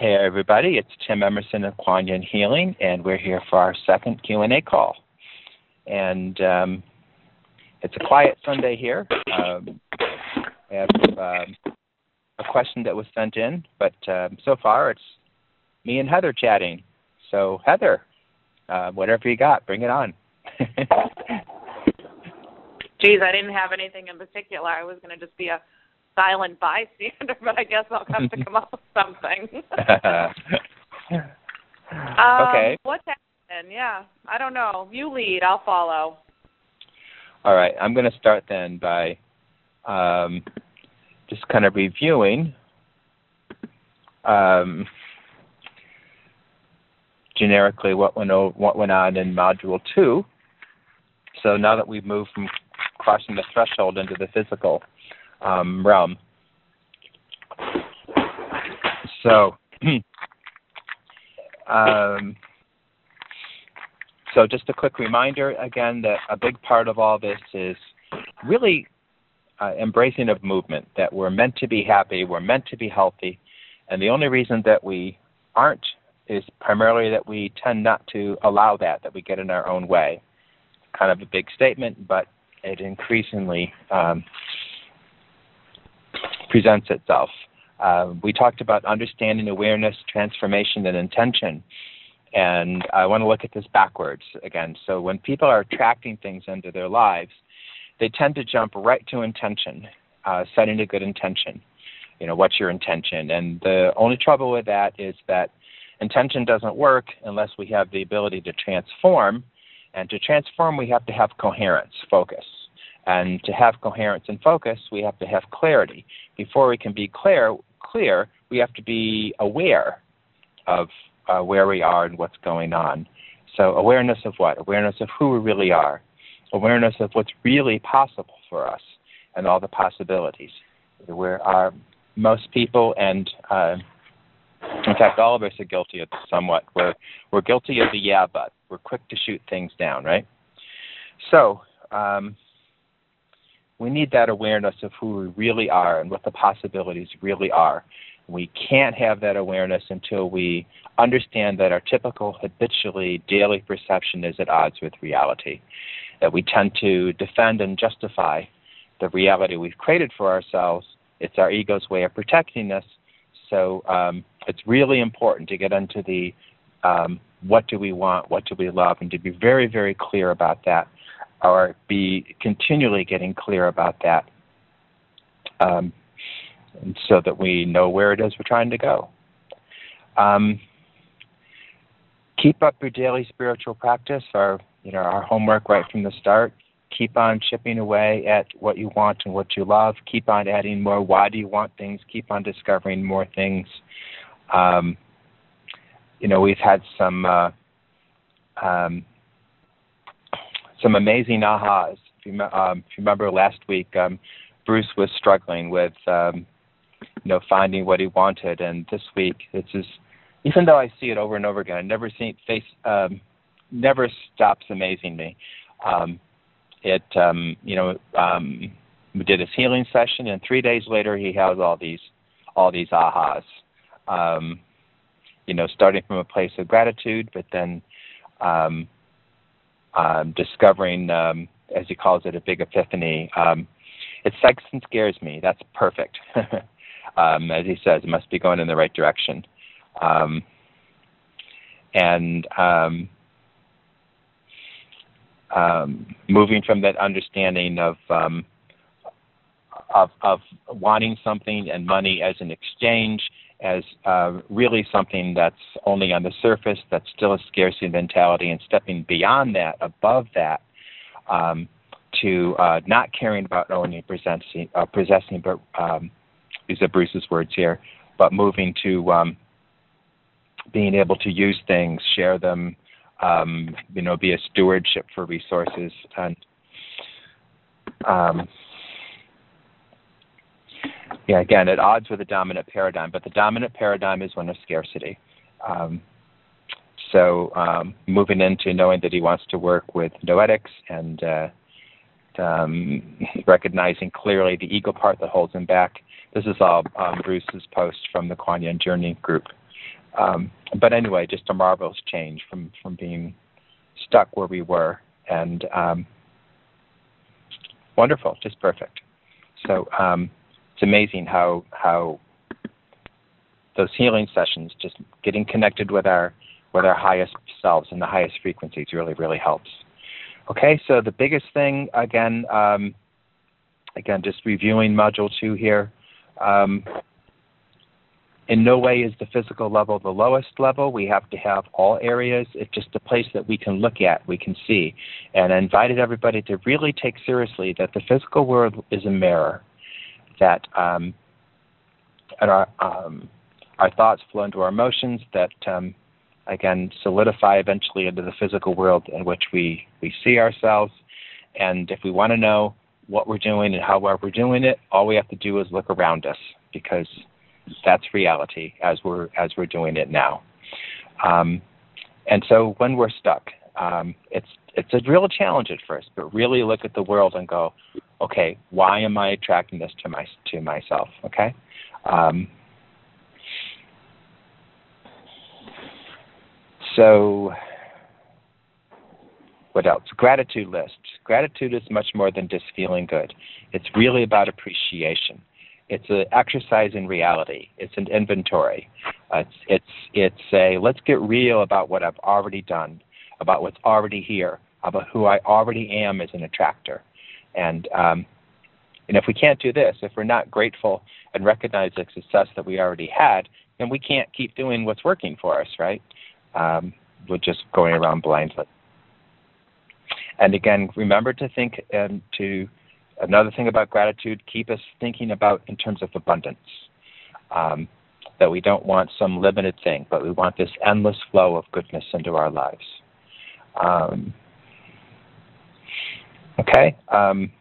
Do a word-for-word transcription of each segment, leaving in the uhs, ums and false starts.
Hey everybody, it's Tim Emerson of Kuan Yin Healing, and we're here for our second Q and A call. And um, it's a quiet Sunday here. Um, I have um, a question that was sent in, but um, so far it's me and Heather chatting. So Heather, uh, whatever you got, bring it on. Geez, I didn't have anything in particular. I was going to just be a silent bystander, but I guess I'll have to come up with something. um, okay. What's happening? Yeah, I don't know. You lead. I'll follow. All right. I'm going to start then by um, just kind of reviewing um, generically what went, over, what went on in Module two. So now that we've moved from crossing the threshold into the physical Um, realm. So, um, so just a quick reminder again that a big part of all this is really uh, embracing of movement, that we're meant to be happy, we're meant to be healthy, and the only reason that we aren't is primarily that we tend not to allow that, that we get in our own way. Kind of a big statement, but it increasingly um, presents itself. Uh, we talked about understanding, awareness, transformation, and intention. And I want to look at this backwards again. So when people are attracting things into their lives, they tend to jump right to intention, uh, setting a good intention. You know, what's your intention? And the only trouble with that is that intention doesn't work unless we have the ability to transform. And to transform, we have to have coherence, focus. And to have coherence and focus, we have to have clarity. Before we can be clear, clear, we have to be aware of uh, where we are and what's going on. So awareness of what? Awareness of who we really are. Awareness of what's really possible for us and all the possibilities. Where are most people, and uh, in fact, all of us are guilty of this somewhat. We're, we're guilty of the yeah, but. We're quick to shoot things down, right? So, um, we need that awareness of who we really are and what the possibilities really are. We can't have that awareness until we understand that our typical, habitually, daily perception is at odds with reality, that we tend to defend and justify the reality we've created for ourselves. It's our ego's way of protecting us. So um, it's really important to get into the um, what do we want, what do we love, and to be very, very clear about that, or be continually getting clear about that, um, and so that we know where it is we're trying to go. Um, keep up your daily spiritual practice, our, you know, our homework right from the start. Keep on chipping away at what you want and what you love. Keep on adding more why do you want things. Keep on discovering more things. Um, you know, we've had some uh, um, some amazing ahas. If you, um, if you remember last week, um, Bruce was struggling with, um, you know, finding what he wanted, and this week, it's just, even though I see it over and over again, I never see face, um, never stops amazing me. Um, it, um, you know, um, we did his healing session, and three days later, he has all these, all these ahas. Um, you know, starting from a place of gratitude, but then um, um, discovering, um, as he calls it, a big epiphany. Um, it excites and scares me. That's perfect. um, as he says, it must be going in the right direction. Um, and um, um, moving from that understanding of, um, of of wanting something and money as an exchange, as uh, really something that's only on the surface, that's still a scarcity mentality, and stepping beyond that, above that, um, to uh, not caring about owning, possessing, uh, possessing, but um, these are Bruce's words here, but moving to um, being able to use things, share them, um, you know, be a stewardship for resources, and um, yeah, again, at odds with the dominant paradigm, but the dominant paradigm is one of scarcity. Um, so um, moving into knowing that he wants to work with noetics and uh, um, recognizing clearly the ego part that holds him back. This is all um, Bruce's post from the Kuan Yin Journey group. Um, but anyway, just a marvelous change from, from being stuck where we were, and um, wonderful, just perfect. So um, it's amazing how how those healing sessions, just getting connected with our with our highest selves and the highest frequencies, really really helps. Okay, so the biggest thing again, um, again, just reviewing module two here. Um, In no way is the physical level the lowest level. We have to have all areas. It's just a place that we can look at, we can see. And I invited everybody to really take seriously that the physical world is a mirror, that um, and our, um, our thoughts flow into our emotions, that, um, again, solidify eventually into the physical world in which we, we see ourselves. And if we want to know what we're doing and how well we're doing it, all we have to do is look around us, because that's reality as we're as we're doing it now. Um, and so when we're stuck, um, it's it's a real challenge at first, but really look at the world and go, okay, why am I attracting this to my to myself? Okay. Um, so what else? Gratitude list. Gratitude is much more than just feeling good. It's really about appreciation. It's an exercise in reality. It's an inventory. Uh, it's, it's, it's a, let's get real about what I've already done, about what's already here, about who I already am as an attractor. And, um, and if we can't do this, if we're not grateful and recognize the success that we already had, then we can't keep doing what's working for us, right? Um, we're just going around blindly. And again, remember to think and to Another thing about gratitude, keep us thinking about in terms of abundance, um, that we don't want some limited thing, but we want this endless flow of goodness into our lives. Um, okay? Um,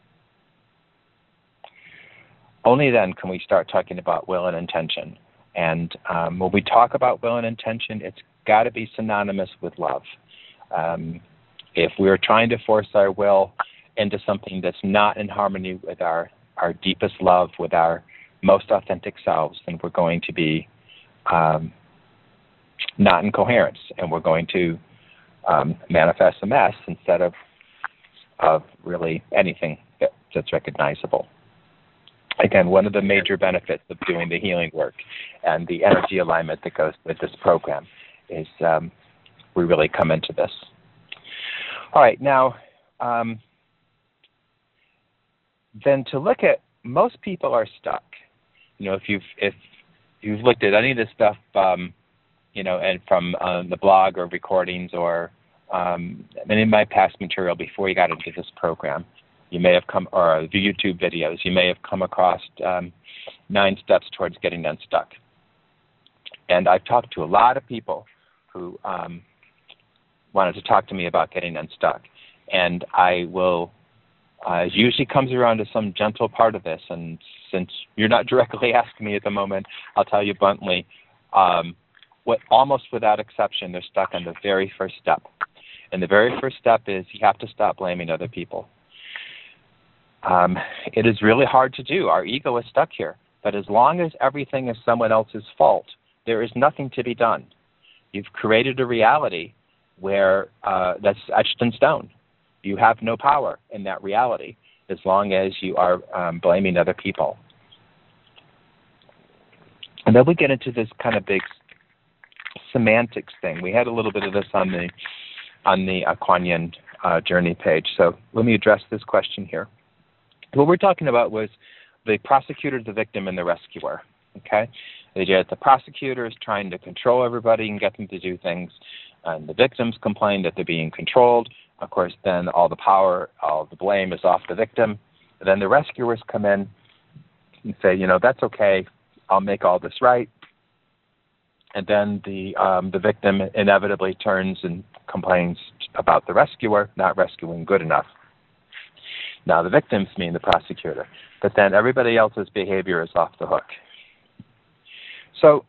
only then can we start talking about will and intention. And um, when we talk about will and intention, it's got to be synonymous with love. Um, if we're trying to force our will into something that's not in harmony with our, our deepest love, with our most authentic selves, then we're going to be um, not in coherence, and we're going to um, manifest a mess instead of of really anything that, that's recognizable. Again, one of the major benefits of doing the healing work and the energy alignment that goes with this program is um, we really come into this. All right, now, um, then to look at, most people are stuck. You know, if you've if you've looked at any of this stuff, um, you know, and from uh, the blog or recordings or um, and in my past material before you got into this program, you may have come, or the YouTube videos, you may have come across um, nine steps towards getting unstuck. And I've talked to a lot of people who um, wanted to talk to me about getting unstuck, and I will. Uh, it usually comes around to some gentle part of this, and since you're not directly asking me at the moment, I'll tell you bluntly, um, what, almost without exception, they're stuck on the very first step. And the very first step is you have to stop blaming other people. Um, it is really hard to do. Our ego is stuck here. But as long as everything is someone else's fault, there is nothing to be done. You've created a reality where uh, that's etched in stone. You have no power in that reality as long as you are um, blaming other people. And then we get into this kind of big semantics thing. We had a little bit of this on the on the uh, Kuan Yin uh, journey page. So let me address this question here. What we're talking about was the prosecutor, the victim, and the rescuer. Okay, the, the prosecutor is trying to control everybody and get them to do things, and the victims complain that they're being controlled. Of course, then all the power, all the blame is off the victim. And then the rescuers come in and say, you know, that's okay. I'll make all this right. And then the um, the victim inevitably turns and complains about the rescuer not rescuing good enough. Now, the victims mean the prosecutor, but then everybody else's behavior is off the hook. So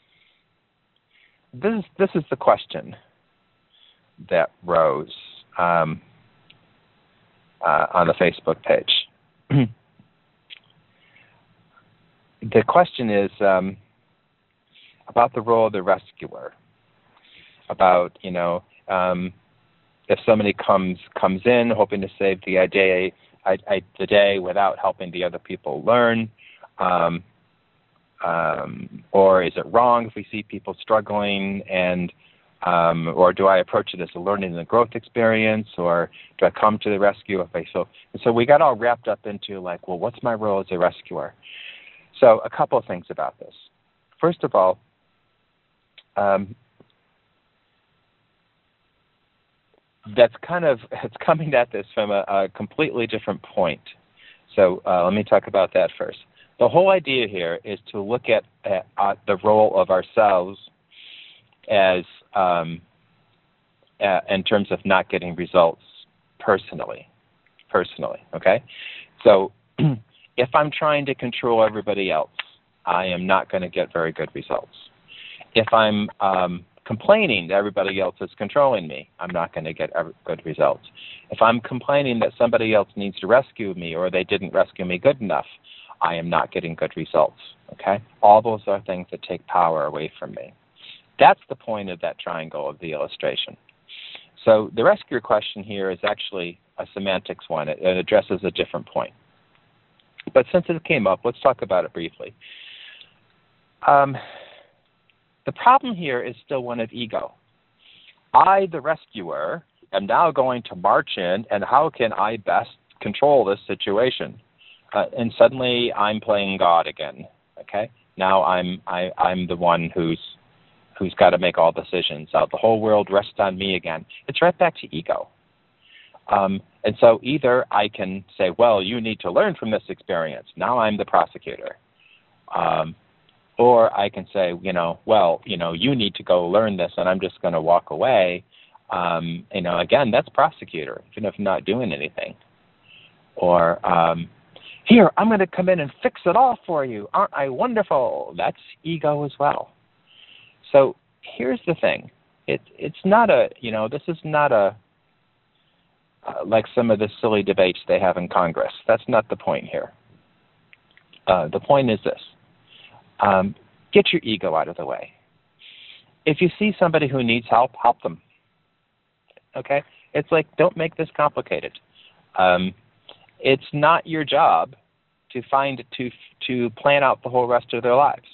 this is, this is the question that rose um, uh, on the Facebook page. The question is, um, about the role of the rescuer, about, you know, um, if somebody comes comes in hoping to save the day, I, I, the day without helping the other people learn, um, um, or is it wrong if we see people struggling, and um, or do I approach it as a learning and growth experience, or do I come to the rescue if I so? And so we got all wrapped up into like, well, what's my role as a rescuer? So a couple of things about this. First of all, um, that's kind of, it's coming at this from a, a completely different point. So uh, let me talk about that first. The whole idea here is to look at, at, at the role of ourselves as um, uh, in terms of not getting results personally, personally, okay? So if I'm trying to control everybody else, I am not going to get very good results. If I'm um, complaining that everybody else is controlling me, I'm not going to get good results. If I'm complaining that somebody else needs to rescue me or they didn't rescue me good enough, I am not getting good results, okay? All those are things that take power away from me. That's the point of that triangle of the illustration. So the rescuer question here is actually a semantics one. It, it addresses a different point. But since it came up, let's talk about it briefly. Um, the problem here is still one of ego. I, the rescuer, am now going to march in, and how can I best control this situation? Uh, and suddenly I'm playing God again. Okay, now I'm I, I'm the one who's who's got to make all decisions. Uh, the whole world rests on me again. It's right back to ego. Um, and so either I can say, well, you need to learn from this experience. Now I'm the prosecutor. Um, or I can say, you know, well, you know, you need to go learn this, and I'm just going to walk away. Um, you know, again, that's prosecutor, even if I'm not doing anything. Or, um, here, I'm going to come in and fix it all for you. Aren't I wonderful? That's ego as well. So here's the thing. It, it's not a, you know, this is not a, uh, like some of the silly debates they have in Congress. That's not the point here. Uh, the point is this. Um, get your ego out of the way. If you see somebody who needs help, help them. Okay? It's like, don't make this complicated. Um, it's not your job to find, to, to plan out the whole rest of their lives.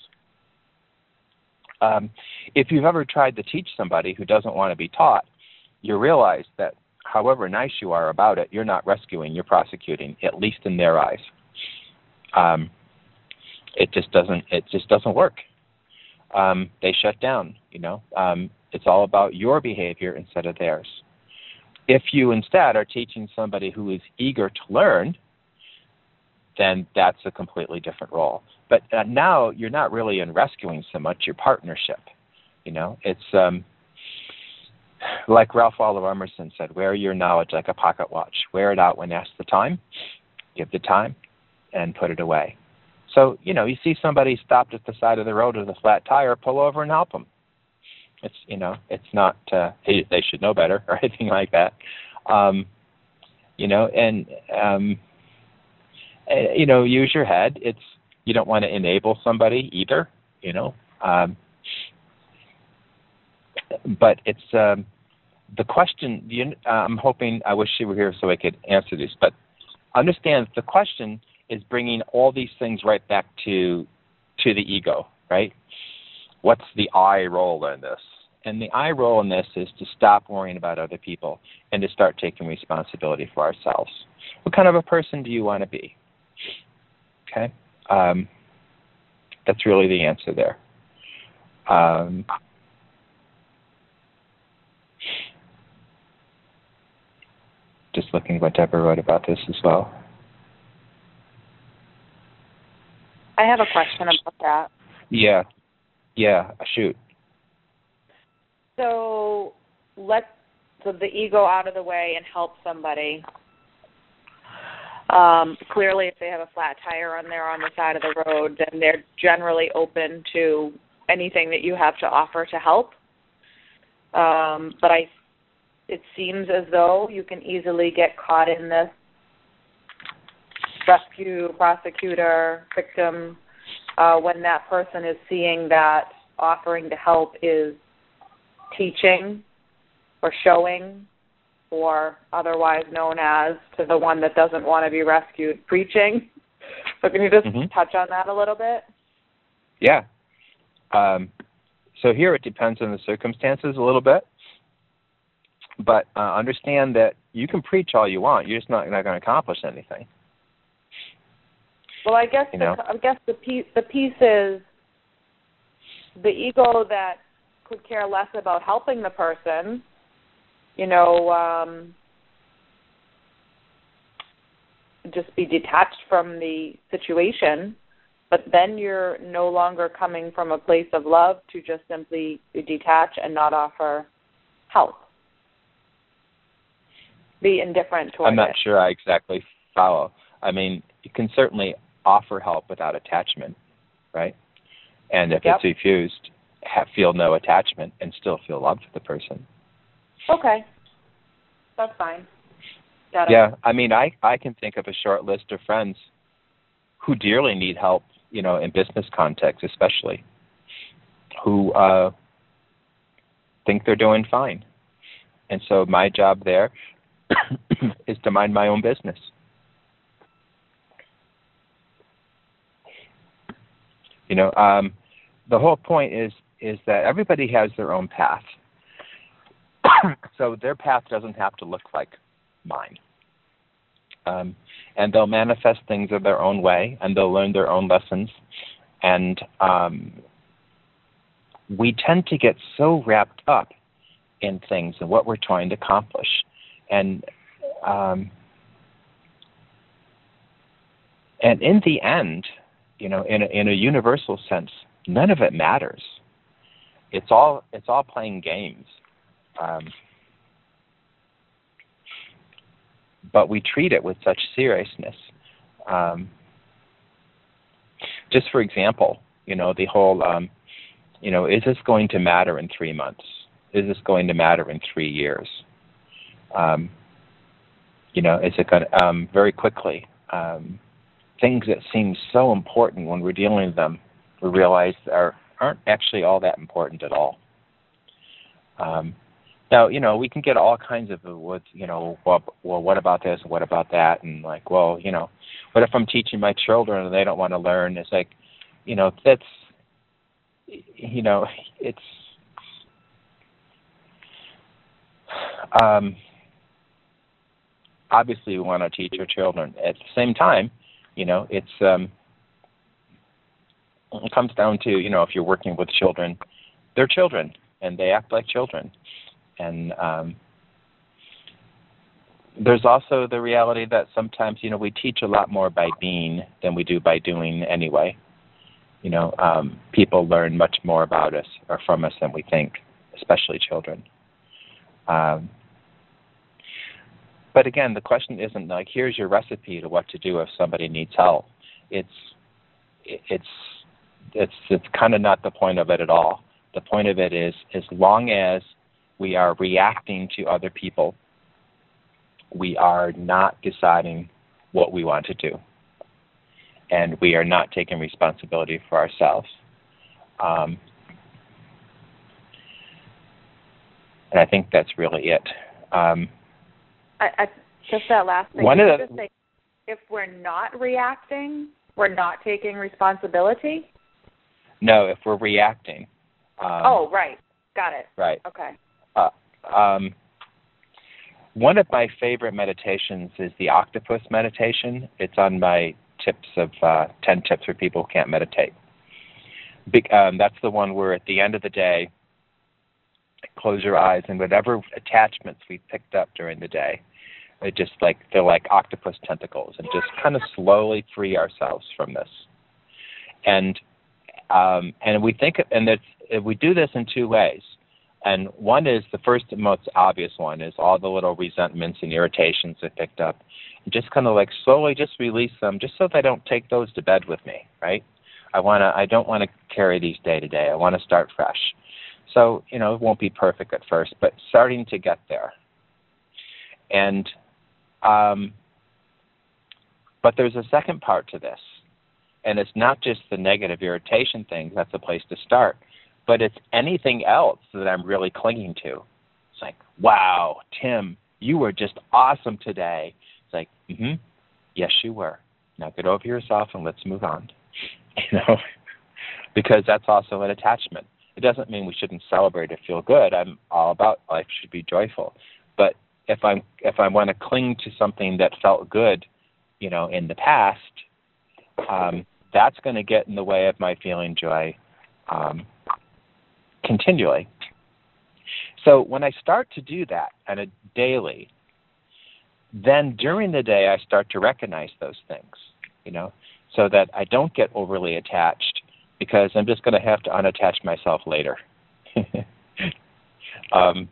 Um, if you've ever tried to teach somebody who doesn't want to be taught, you realize that however nice you are about it, you're not rescuing, you're prosecuting, at least in their eyes. Um, it just doesn't, it just doesn't work. Um, they shut down, you know. Um, it's all about your behavior instead of theirs. If you instead are teaching somebody who is eager to learn, then that's a completely different role. But uh, now you're not really in rescuing so much, you're partnership. You know, it's um, like Ralph Waldo Emerson said, wear your knowledge like a pocket watch. Wear it out when asked the time, give the time, and put it away. So, you know, you see somebody stopped at the side of the road with a flat tire, pull over and help them. It's, you know, it's not, uh, hey, they should know better or anything like that. Um, you know, and, um, uh, you know, use your head. It's, you don't want to enable somebody either, you know. Um, but it's, um, the question, you, uh, I'm hoping, I wish you were here so I could answer this, but understand the question is bringing all these things right back to to the ego, right? What's the I role in this? And the I role in this is to stop worrying about other people and to start taking responsibility for ourselves. What kind of a person do you want to be? Okay? Um, that's really the answer there. Um, just looking what Deborah wrote about this as well. I have a question about that. Yeah. Yeah, shoot. So let so the ego out of the way and help somebody. Um, clearly, if they have a flat tire on there on the side of the road, then they're generally open to anything that you have to offer to help. Um, but I, it seems as though you can easily get caught in this rescue, prosecutor, victim, uh, when that person is seeing that offering to help is teaching or showing, or otherwise known as, to the one that doesn't want to be rescued, preaching. So can you just mm-hmm. touch on that a little bit? Yeah. Um, so here it depends on the circumstances a little bit. But uh, understand that you can preach all you want. You're just not, not going to accomplish anything. Well, I guess you the, know? I guess the piece the piece is the ego that could care less about helping the person. You know, um, just be detached from the situation, but then you're no longer coming from a place of love to just simply detach and not offer help. Be indifferent towards it. I'm not sure I exactly follow. I mean, you can certainly offer help without attachment, right? And if yep. it's refused, have, feel no attachment and still feel love for the person. Okay. That's fine. Got it. Yeah, I mean, I, I can think of a short list of friends who dearly need help, you know, in business context especially, who uh, think they're doing fine. And so my job there is to mind my own business. You know, um, the whole point is is that everybody has their own path. So their path doesn't have to look like mine. Um, and they'll manifest things in their own way, and they'll learn their own lessons. And um, we tend to get so wrapped up in things and what we're trying to accomplish. And um, and in the end, you know, in a, in a universal sense, none of it matters. It's all it's all playing games. Um, but we treat it with such seriousness. Um, just for example, you know, the whole, um, you know, is this going to matter in three months? Is this going to matter in three years? Um, you know, is it going to, um, very quickly, um, things that seem so important when we're dealing with them, we realize are, aren't actually all that important at all. Um, now, you know, we can get all kinds of, what, you know, well, well, what about this, what about that, and like, well, you know, what if I'm teaching my children and they don't want to learn? It's like, you know, that's, you know, it's, um, obviously we want to teach our children. At the same time, you know, it's, um, it comes down to, you know, if you're working with children, they're children and they act like children. And um, there's also the reality that sometimes, you know, we teach a lot more by being than we do by doing anyway. You know, um, people learn much more about us or from us than we think, especially children. Um, but again, the question isn't like, here's your recipe to what to do if somebody needs help. It's, it's, it's, it's kind of not the point of it at all. The point of it is, as long as we are reacting to other people, we are not deciding what we want to do. And we are not taking responsibility for ourselves. Um, and I think that's really it. Um, I, I, just that last thing. One of the, just say, if we're not reacting, we're not taking responsibility? No, if we're reacting. Um, oh, right. Got it. Right. Okay. Uh, um, one of my favorite meditations is the octopus meditation. It's on my tips of uh, ten tips for people who can't meditate. Be, um, that's the one where at the end of the day, close your eyes and whatever attachments we picked up during the day, they just like they're like octopus tentacles, and just kind of slowly free ourselves from this. And um, and we think and it's, we do this in two ways. And one is, the first and most obvious one is all the little resentments and irritations I picked up. And just kind of like slowly just release them, just so they don't take those to bed with me, right? I want to. I don't want to carry these day to day. I want to start fresh. So, you know, it won't be perfect at first, but starting to get there. And, um, but there's a second part to this. And it's not just the negative irritation things. That's a place to start. but it's anything else that I'm really clinging to. It's like, wow, Tim, you were just awesome today. It's like, mm-hmm, yes, you were. Now get over yourself and let's move on. You know, because that's also an attachment. It doesn't mean we shouldn't celebrate or feel good. I'm all about life should be joyful. But if I'm if I want to cling to something that felt good, you know, in the past, um, that's going to get in the way of my feeling joy um, continually. So when I start to do that on a daily, then during the day I start to recognize those things, you know, so that I don't get overly attached, because I'm just going to have to unattach myself later. um,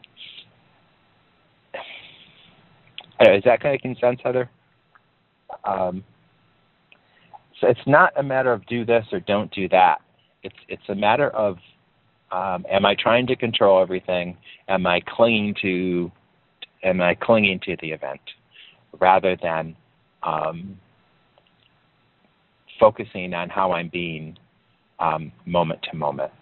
is that making sense, Heather? Um, so it's not a matter of do this or don't do that. It's it's a matter of um, am I trying to control everything? Am I clinging to am I clinging to the event rather than um, focusing on how I'm being um, moment to moment.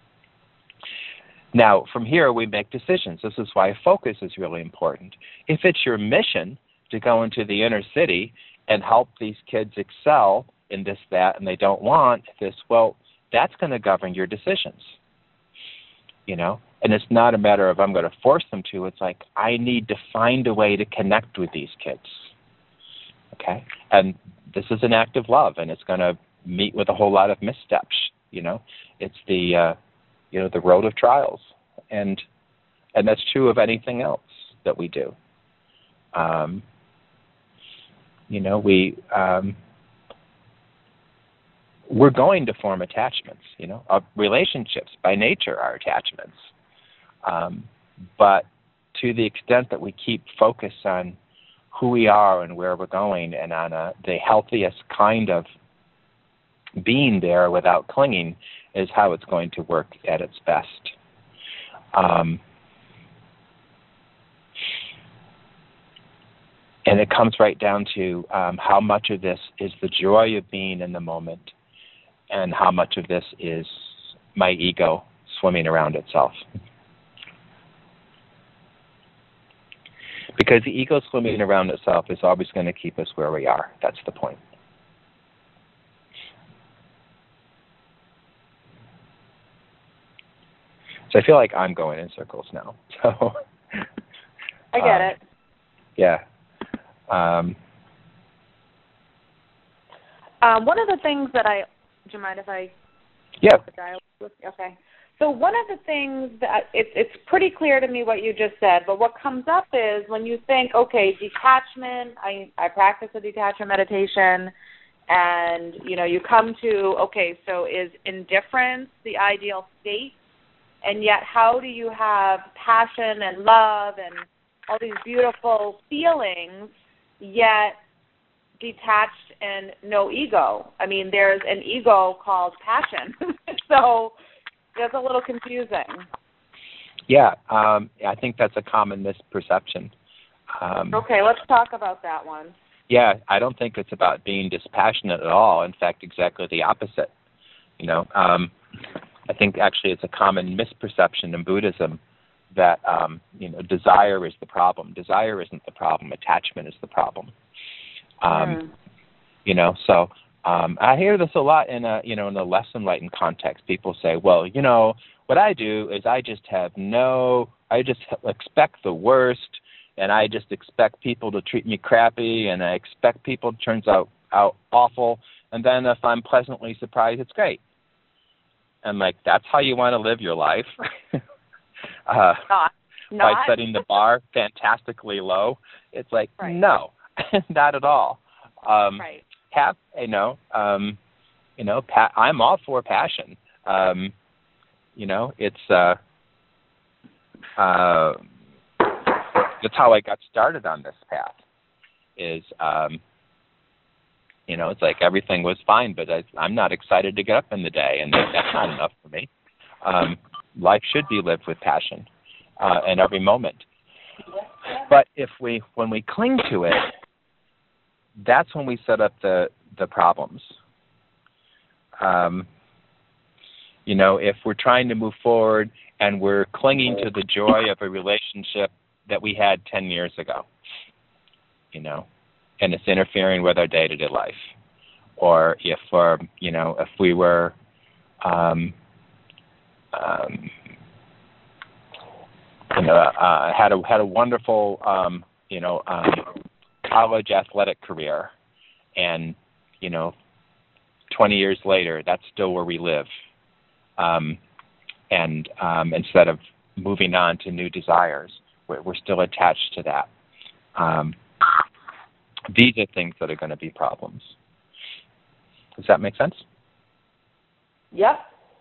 Now, from here, we make decisions. This is why focus is really important. If it's your mission to go into the inner city and help these kids excel in this, that, and they don't want this, well, that's going to govern your decisions, you know? And it's not a matter of I'm going to force them to. It's like I need to find a way to connect with these kids, okay? And this is an act of love, and it's going to meet with a whole lot of missteps, you know? It's the, uh, you know, the road of trials. And and that's true of anything else that we do. Um, you know, we... Um, we're going to form attachments, you know. Our relationships by nature are attachments. Um, but to the extent that we keep focus on who we are and where we're going and on a, the healthiest kind of being there without clinging is how it's going to work at its best. Um, and it comes right down to um, how much of this is the joy of being in the moment and how much of this is my ego swimming around itself. Because the ego swimming around itself is always going to keep us where we are. That's the point. So I feel like I'm going in circles now. So I get um, it. Yeah. Um, um, one of the things that I, do you mind if I? Yeah. Okay. So one of the things that it's it's pretty clear to me what you just said, but what comes up is when you think, okay, detachment. I I practice a detachment meditation, and you know you come to okay, so is indifference the ideal state? And yet, how do you have passion and love and all these beautiful feelings, yet detached and no ego? I mean, there's an ego called passion. So it's a little confusing. Yeah, um, I think that's a common misperception. Um, okay, let's talk about that one. Yeah, I don't think it's about being dispassionate at all. In fact, exactly the opposite. You know, um, I think actually it's a common misperception in Buddhism that um, you know desire is the problem. Desire isn't the problem. Attachment is the problem. Um, mm. You know, so um, I hear this a lot in a you know in a less enlightened context. People say, well, you know, what I do is I just have no, I just expect the worst, and I just expect people to treat me crappy, and I expect people to turn out out awful, and then if I'm pleasantly surprised, it's great. And like, that's how you want to live your life? uh, not, not. By setting the bar fantastically low? It's like, right. No, not at all. Um, right. Have, you know, um, you know, pa- I'm all for passion. Um, you know, it's, uh, uh, that's how I got started on this path is, um, you know, it's like everything was fine, but I, I'm not excited to get up in the day, and that's not enough for me. Um, life should be lived with passion uh, in every moment. But if we, when we cling to it, that's when we set up the the problems. Um, You know, if we're trying to move forward and we're clinging to the joy of a relationship that we had ten years ago, you know, and it's interfering with our day-to-day life. Or if, or, you know, if we were, um, um, you know, uh, had a had a wonderful, um, you know, um, college athletic career, and you know, twenty years later, that's still where we live, um, and um, instead of moving on to new desires, we're, we're still attached to that. Um, these are things that are going to be problems. Does that make sense? Yep.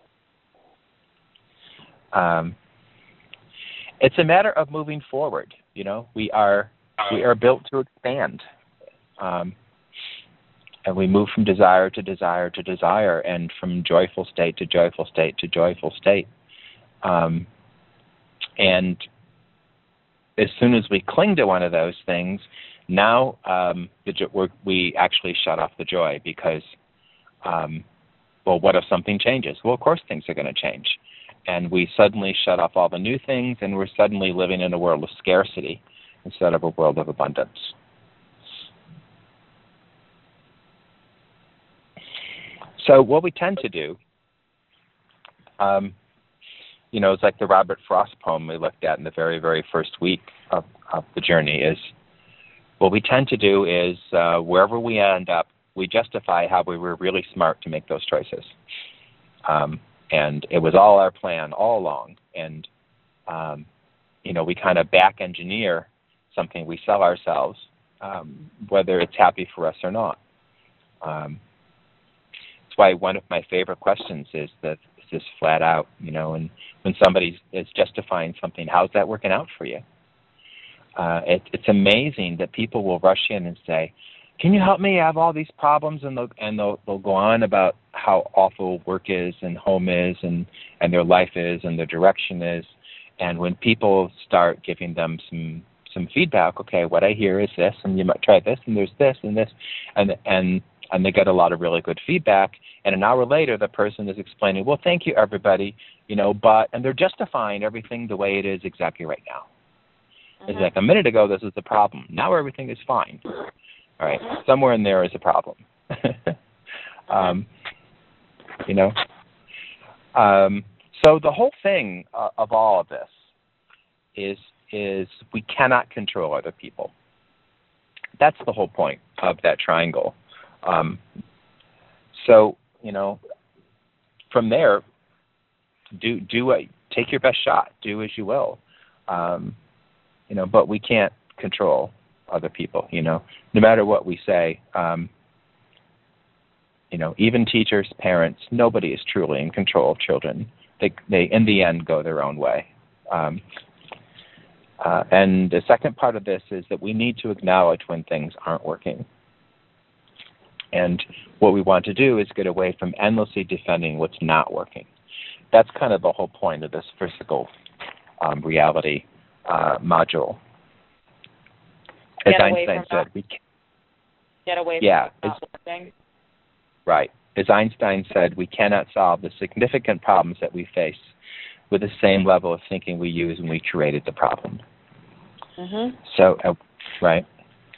Um, it's a matter of moving forward. You know, we are we are built to expand, um, and we move from desire to desire to desire, and from joyful state to joyful state to joyful state. Um, and as soon as we cling to one of those things, now um, the jo- we're, we actually shut off the joy because, um, well, what if something changes? Well, of course things are going to change. And we suddenly shut off all the new things, and we're suddenly living in a world of scarcity instead of a world of abundance. So what we tend to do, um, you know, it's like the Robert Frost poem we looked at in the very, very first week of, of the journey is, what we tend to do is uh, wherever we end up, we justify how we were really smart to make those choices. Um, and it was all our plan all along. And, um, you know, we kind of back engineer something we sell ourselves, um, whether it's happy for us or not. Um, that's why one of my favorite questions is that it's just flat out, you know, and when somebody is justifying something, how's that working out for you? Uh, it, it's amazing that people will rush in and say, can you help me? I have all these problems, and they'll, and they'll, they'll go on about how awful work is and home is and, and their life is and their direction is. And when people start giving them some some feedback, okay, what I hear is this, and you might try this, and there's this and this, and and and they get a lot of really good feedback. And an hour later, the person is explaining, well, thank you, everybody, you know, but, and they're justifying everything the way it is exactly right now. Mm-hmm. It's like a minute ago, this was the problem. Now everything is fine. All right, somewhere in there is a problem. um, you know, um, so the whole thing uh, of all of this is is we cannot control other people. That's the whole point of that triangle. Um, so you know, from there, do do a, take your best shot. Do as you will. Um, you know, but we can't control other people, you know, no matter what we say. Um, you know, even teachers, parents, nobody is truly in control of children. They, they in the end, go their own way. Um, uh, and the second part of this is that we need to acknowledge when things aren't working. And what we want to do is get away from endlessly defending what's not working. That's kind of the whole point of this physical um, reality uh, module. As Get Einstein said, that. we can, Get away yeah, from not working. Right. As Einstein said, we cannot solve the significant problems that we face with the same level of thinking we used when we created the problem. Mm-hmm. So, uh, right.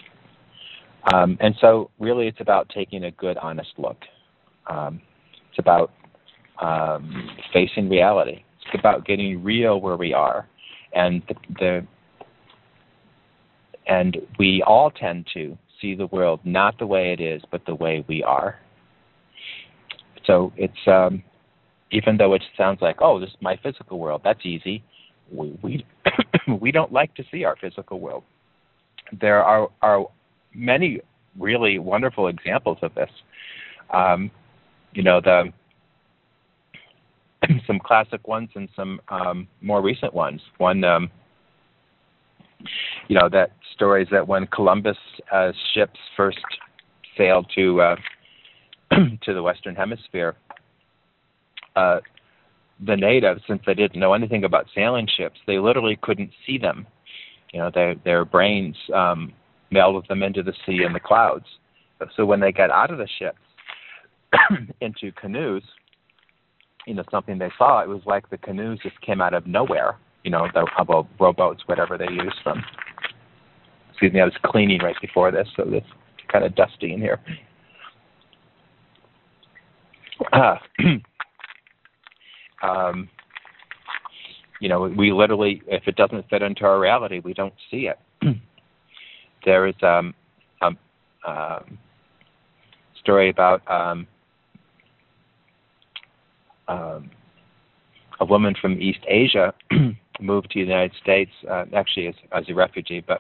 Um, and so, really, it's about taking a good, honest look. Um, it's about um, facing reality. It's about getting real where we are, and the, the and we all tend to see the world not the way it is, but the way we are. So it's um, even though it sounds like, oh, this is my physical world, that's easy. We we we don't like to see our physical world. There are are many really wonderful examples of this. Um, you know, the some classic ones and some um, more recent ones. One. Um, You know, that story is that when Columbus' uh, ships first sailed to uh, to the Western Hemisphere, uh, the natives, since they didn't know anything about sailing ships, they literally couldn't see them. You know, their their brains um, melded them into the sea and the clouds. So when they got out of the ships into canoes, you know, something they saw. It was like the canoes just came out of nowhere, you know, the well, rowboats, whatever they used them. Excuse me, I was cleaning right before this, so it's kind of dusty in here. Uh, um, you know, we literally, if it doesn't fit into our reality, we don't see it. There is um, a um, story about um, um, a woman from East Asia moved to the United States, uh, actually as, as a refugee, but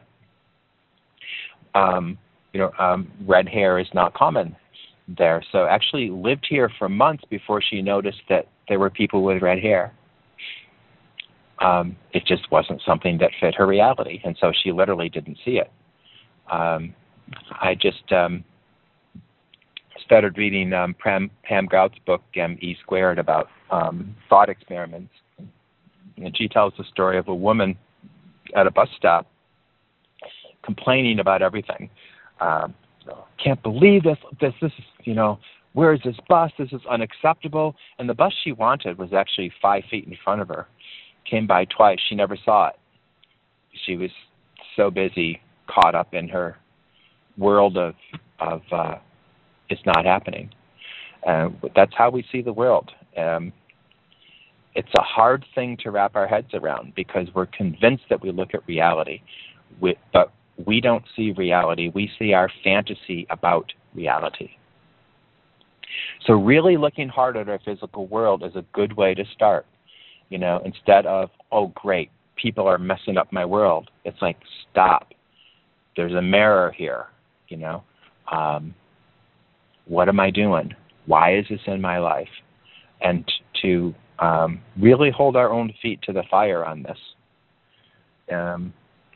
um, you know, um, red hair is not common there. So actually lived here for months before she noticed that there were people with red hair. Um, it just wasn't something that fit her reality, and so she literally didn't see it. Um, I just um, started reading um, Pam, Pam Grout's book, um, E Squared, about um, thought experiments. And she tells the story of a woman at a bus stop complaining about everything. Um, can't believe this, this, this is, you know, where is this bus? This is unacceptable. And the bus she wanted was actually five feet in front of her. Came by twice. She never saw it. She was so busy, caught up in her world of, of uh, it's not happening. Uh, that's how we see the world. Um, it's a hard thing to wrap our heads around because we're convinced that we look at reality, we, but we don't see reality. We see our fantasy about reality. So really looking hard at our physical world is a good way to start. You know, instead of, oh, great, people are messing up my world. It's like, stop. There's a mirror here, you know. Um, what am I doing? Why is this in my life? And to um, really hold our own feet to the fire on this. Um,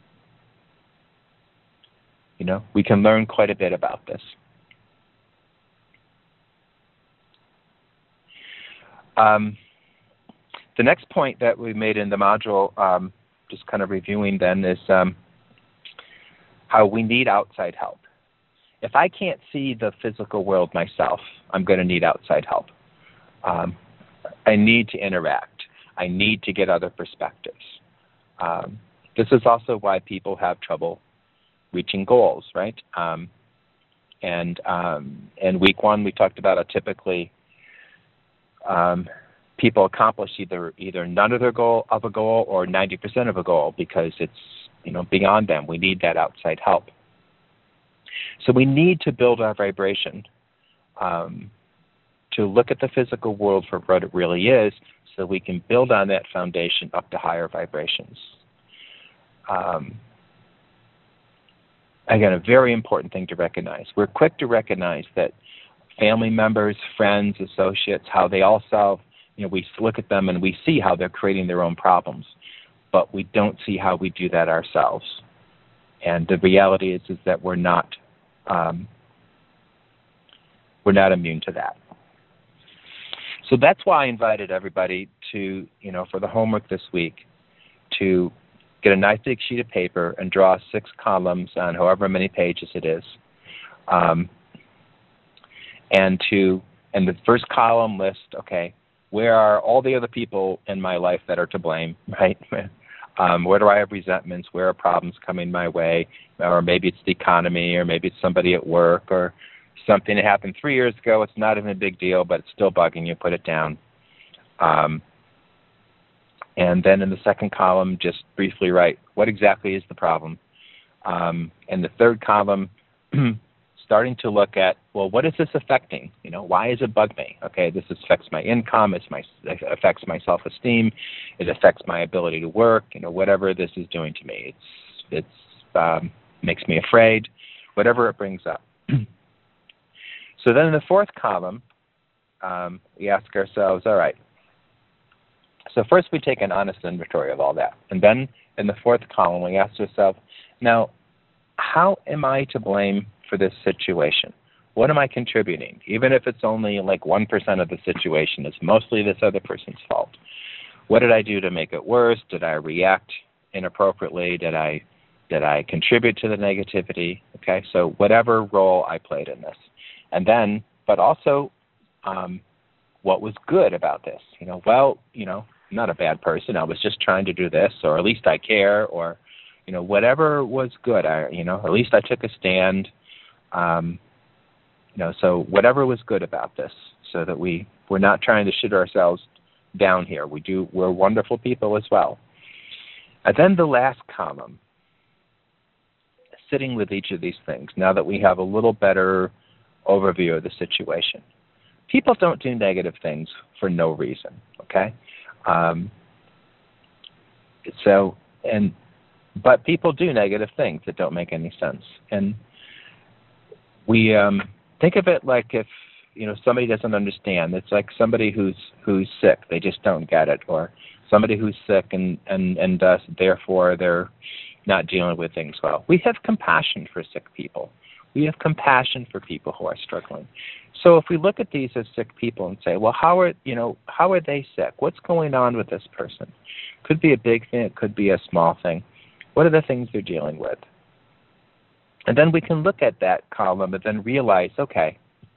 you know, we can learn quite a bit about this. Um, The next point that we made in the module, um, just kind of reviewing then, is um, how we need outside help. If I can't see the physical world myself, I'm going to need outside help. Um, I need to interact. I need to get other perspectives. Um, this is also why people have trouble reaching goals, right? Um, and um, in week one, we talked about a typically um, people accomplish either either none of their goal of a goal or ninety percent of a goal because it's, you know, beyond them. We need that outside help. So we need to build our vibration um, to look at the physical world for what it really is, so we can build on that foundation up to higher vibrations. Um, again, a very important thing to recognize. We're quick to recognize that family members, friends, associates, how they all solve. You know, we look at them and we see how they're creating their own problems, but we don't see how we do that ourselves. And the reality is, is that we're not, um, we're not immune to that. So that's why I invited everybody to, you know, for the homework this week, to get a nice big sheet of paper and draw six columns on however many pages it is, um, and to, and the first column list, okay, where are all the other people in my life that are to blame, right? Um, where do I have resentments? Where are problems coming my way? Or maybe it's the economy, or maybe it's somebody at work, or something that happened three years ago. It's not even a big deal, but it's still bugging you. Put it down. Um, and then in the second column, just briefly write, what exactly is the problem? Um, in the third column, starting to look at, well, what is this affecting? You know, why does it bug me? Okay, this affects my income, it's my, it affects my self-esteem, it affects my ability to work, you know, whatever this is doing to me. It's, it's um, makes me afraid, whatever it brings up. So then in the fourth column, um, we ask ourselves, all right, so first we take an honest inventory of all that. And then in the fourth column, we ask ourselves, now, how am I to blame for this situation? What am I contributing? Even if it's only like one percent of the situation, it's mostly this other person's fault. What did I do to make it worse? Did I react inappropriately? Did I did I contribute to the negativity? Okay, so whatever role I played in this. And then, but also um, what was good about this. You know, well, you know, I'm not a bad person. I was just trying to do this, or at least I care, or, you know, whatever was good. I, you know, at least I took a stand. Um, you know, so whatever was good about this, so that we we're not trying to shoot ourselves down here. We do. We're wonderful people as well. And then the last column, sitting with each of these things. Now that we have a little better overview of the situation, people don't do negative things for no reason. Okay, um, so and but people do negative things that don't make any sense, and we um, think of it like if you know somebody doesn't understand. It's like somebody who's who's sick; they just don't get it, or somebody who's sick and and and uh, therefore they're not dealing with things well. We have compassion for sick people. We have compassion for people who are struggling. So if we look at these as sick people and say, well, how are you know how are they sick? What's going on with this person? Could be a big thing. It could be a small thing. What are the things they're dealing with? And then we can look at that column and then realize, okay,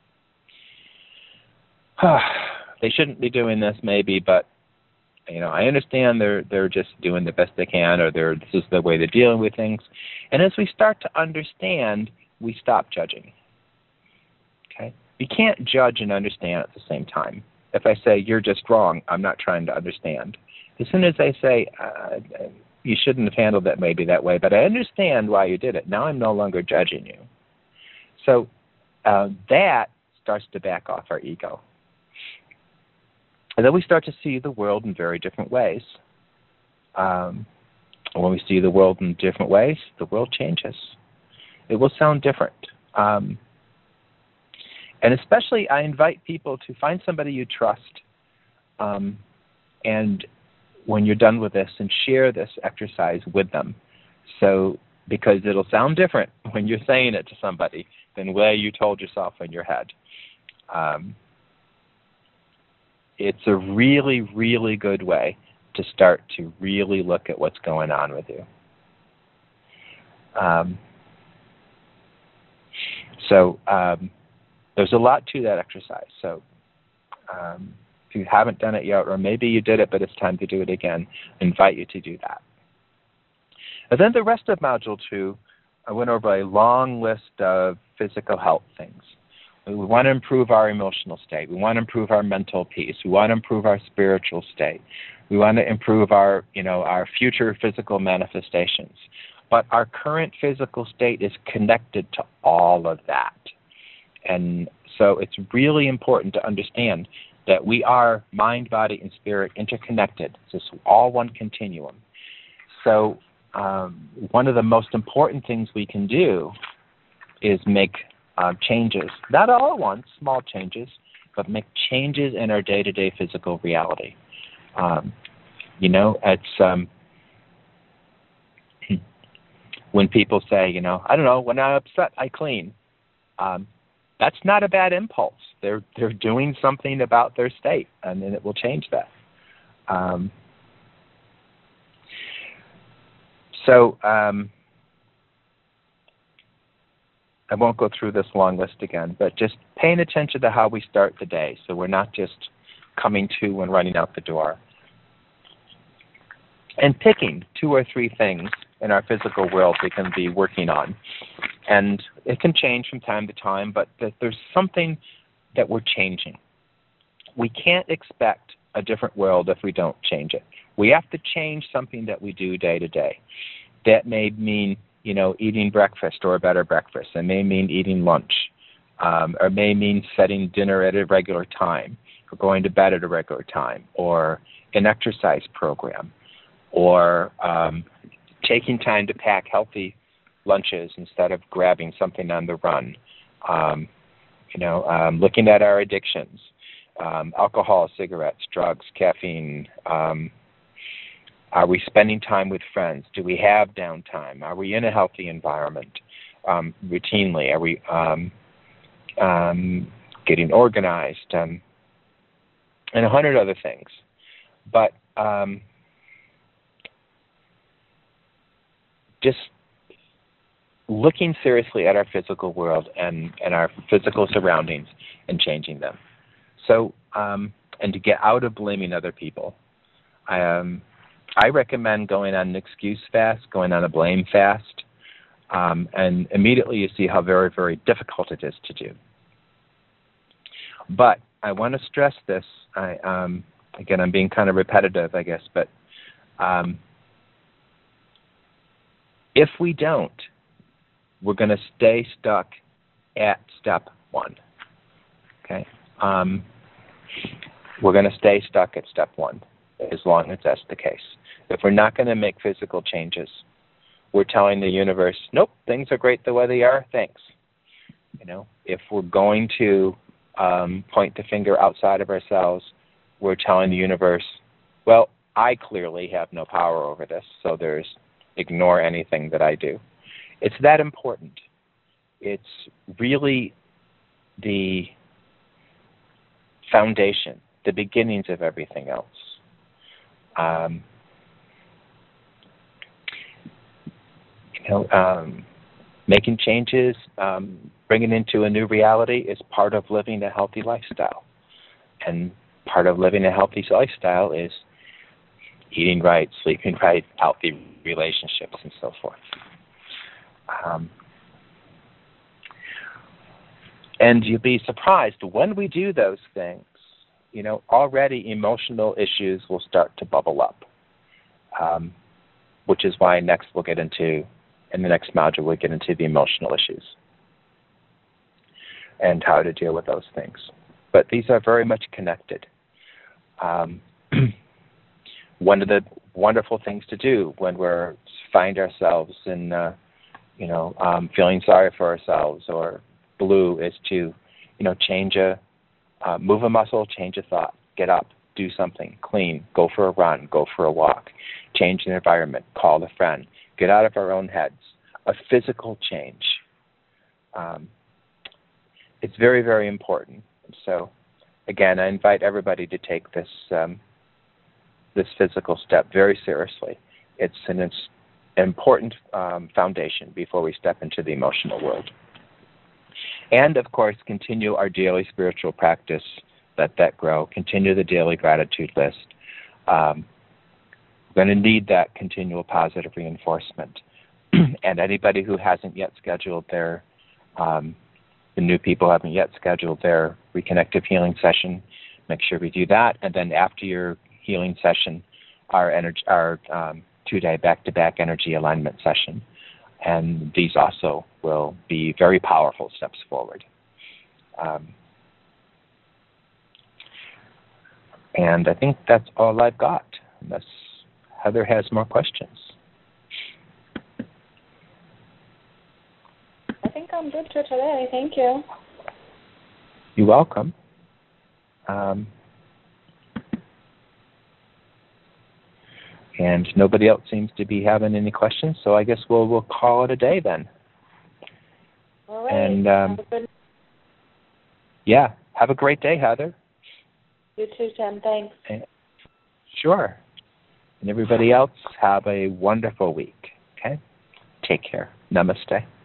they shouldn't be doing this maybe, but you know, I understand they're they're just doing the best they can, or they're this is the way they're dealing with things. And as we start to understand, we stop judging. Okay? You can't judge and understand at the same time. If I say you're just wrong, I'm not trying to understand. As soon as I say uh, you shouldn't have handled that maybe that way, but I understand why you did it. Now I'm no longer judging you. So uh, that starts to back off our ego. And then we start to see the world in very different ways. Um, when we see the world in different ways, the world changes. It will sound different. Um, and especially, I invite people to find somebody you trust, um, and when you're done with this, and share this exercise with them. So, because it'll sound different when you're saying it to somebody than the way you told yourself in your head. Um, It's a really, really good way to start to really look at what's going on with you. Um, so um, there's a lot to that exercise. So um, if you haven't done it yet, or maybe you did it, but it's time to do it again, I invite you to do that. And then the rest of Module two, I went over a long list of physical health things. We want to improve our emotional state. We want to improve our mental peace. We want to improve our spiritual state. We want to improve our, you know, our future physical manifestations. But our current physical state is connected to all of that. And so it's really important to understand that we are mind, body, and spirit interconnected. It's all one continuum. So um, one of the most important things we can do is make Uh, changes, not all at once, small changes, but make changes in our day-to-day physical reality. Um, you know, it's um, when people say, you know, I don't know, when I'm upset, I clean. Um, that's not a bad impulse. They're they're doing something about their state, and then it will change that. Um, so. Um, I won't go through this long list again, but just paying attention to how we start the day, so we're not just coming to and running out the door. And picking two or three things in our physical world we can be working on. And it can change from time to time, but there's something that we're changing. We can't expect a different world if we don't change it. We have to change something that we do day to day. That may mean you know, eating breakfast or a better breakfast. It may mean eating lunch, um, or it may mean setting dinner at a regular time, or going to bed at a regular time, or an exercise program, or um, taking time to pack healthy lunches instead of grabbing something on the run. Um, you know, um, looking at our addictions, um, alcohol, cigarettes, drugs, caffeine. Um, Are we spending time with friends? Do we have downtime? Are we in a healthy environment um, routinely? Are we um, um, getting organized? Um, and a hundred other things. But um, just looking seriously at our physical world and, and our physical surroundings and changing them. So, um, and to get out of blaming other people, I, um, I recommend going on an excuse fast, going on a blame fast, um, and immediately you see how very, very difficult it is to do. But I want to stress this. I, um, again, I'm being kind of repetitive, I guess, but um, if we don't, we're going to stay stuck at step one. Okay, um, we're going to stay stuck at step one as long as that's the case. If we're not going to make physical changes, we're telling the universe, nope, things are great the way they are, thanks. You know, if we're going to um, point the finger outside of ourselves, we're telling the universe, well, I clearly have no power over this, so there's ignore anything that I do. It's that important. It's really the foundation, the beginnings of everything else. Um, you know, um, making changes, um, bringing into a new reality is part of living a healthy lifestyle. And part of living a healthy lifestyle is eating right, sleeping right, healthy relationships, and so forth. Um, and you'll be surprised when we do those things, you know, already emotional issues will start to bubble up, um, which is why next we'll get into, in the next module, we'll get into the emotional issues and how to deal with those things. But these are very much connected. Um, one of the wonderful things to do when we find ourselves in, uh, you know, um, feeling sorry for ourselves or blue is to, you know, change a, uh, move a muscle, change a thought, get up, do something, clean, go for a run, go for a walk, change the environment, call a friend, get out of our own heads, a physical change. Um, it's very, very important. So, again, I invite everybody to take this um, this physical step very seriously. It's an it's important um, foundation before we step into the emotional world. And, of course, continue our daily spiritual practice, let that grow, continue the daily gratitude list. Um, we're going to need that continual positive reinforcement. And anybody who hasn't yet scheduled their, um, the new people haven't yet scheduled their reconnective healing session, make sure we do that. And then after your healing session, our, energy, our um, two-day back-to-back energy alignment session. And these also will be very powerful steps forward. Um, and I think that's all I've got, unless Heather has more questions. I think I'm good for today. Thank you. You're welcome. Um, and nobody else seems to be having any questions, so I guess we'll we'll call it a day then. All right. And um, have a good... yeah, have a great day, Heather. You too, Tim. Thanks. And, sure. And everybody else, have a wonderful week. Okay? Take care. Namaste.